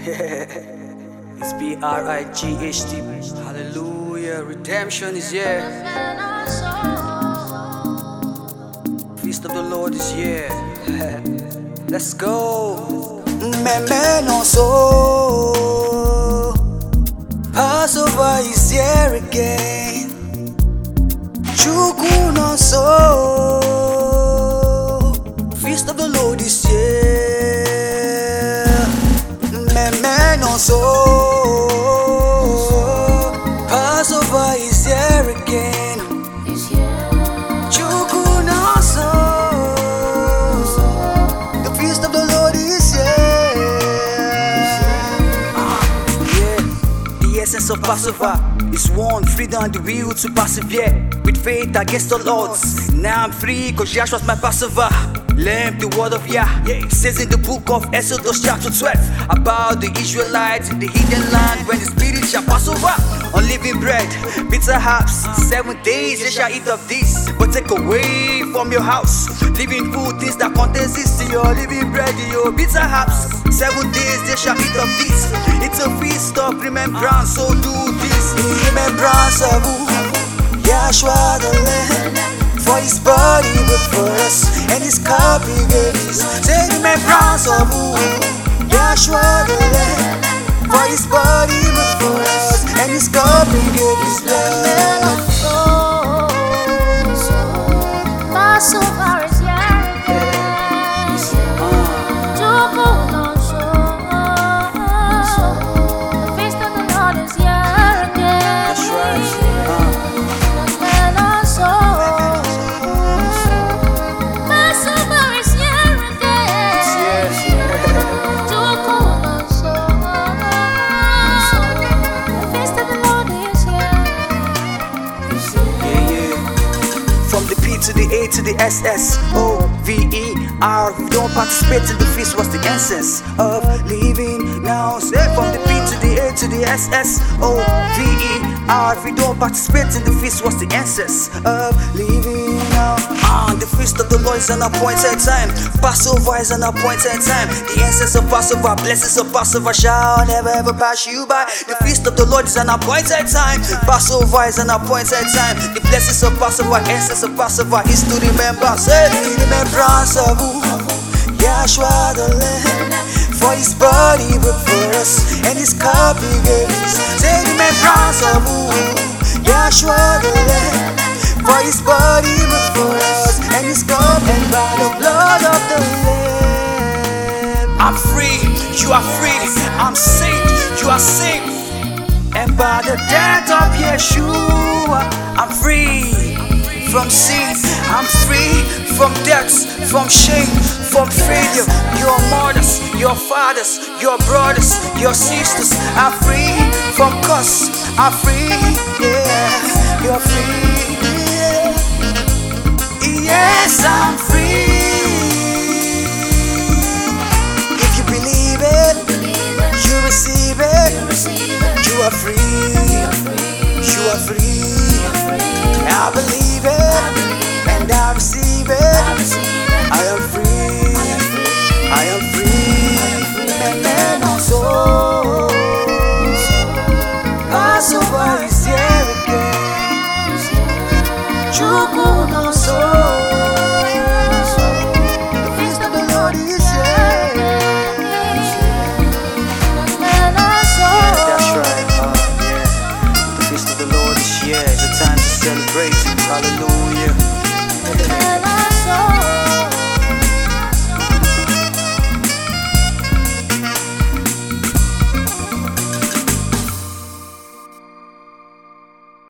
It's B-R-I-G-H-T. Hallelujah, redemption is here. Feast of the Lord is here. Let's go. Meme no so. Passover is here again. Chuku no so. Feast of the Lord is here. Meme no so. Passover is here again. Chuku no so. The feast of the Lord is here. Yeah, the essence of Passover is one, freedom, the will to persevere with faith against the odds. Now I'm free, cause Yahshua's my Passover. Learn the word of Yah. It says in the book of Exodus chapter 12 about the Israelites in the hidden land when the Spirit shall pass over on living bread, bitter herbs. 7 days they shall eat of this, but take away from your house living food, things that contains this in your living bread, in your bitter herbs. 7 days they shall eat of this. It's a feast of remembrance, so do this In remembrance of who? Yahshua the Lamb. For his body but for us, and his cup he gave us. Say remembrance of who? Yahshua the Lamb. For his body but for us, and his cup he gave his blood. Passover is here again. Chuku no so. The feast of the Lord is here again. That's right. Meme no so. Passover is here again. Chuku no so. The feast of the Lord is here. Yeah, yeah. From the P to the A to the S-S-O-V-E-R. We don't participate in the feast, what's the essence of living now? Say from the P to the A to the S-S-O-V-E-R. If we don't participate in the feast, what's the essence of living now? The feast of the Lord is an appointed time. Passover is an appointed time. The essence of Passover, blessings of Passover shall never ever pass you by. The feast of the Lord is an appointed time. Passover is an appointed time. The blessings of Passover, essence of Passover is to remember. Say In remembrance of who? Yahshua the Lamb. For his body but for us, and his cup he gave us. Say remembrance of who? Yahshua the Lamb. For his body but for us, and his cup, and by the blood of the Lamb. I'm free, you are free. I'm saved, you are saved. And by the death of Yeshua, I'm free from sin. I'm free from death, from shame, from failure. Your mothers, your fathers, your brothers, your sisters are free from curse. I'm free, yeah. You're free, yeah. Yes, I'm free. If you believe it, you receive it. You are free. You are free. I believe it, and I receive it. I am free. I am free.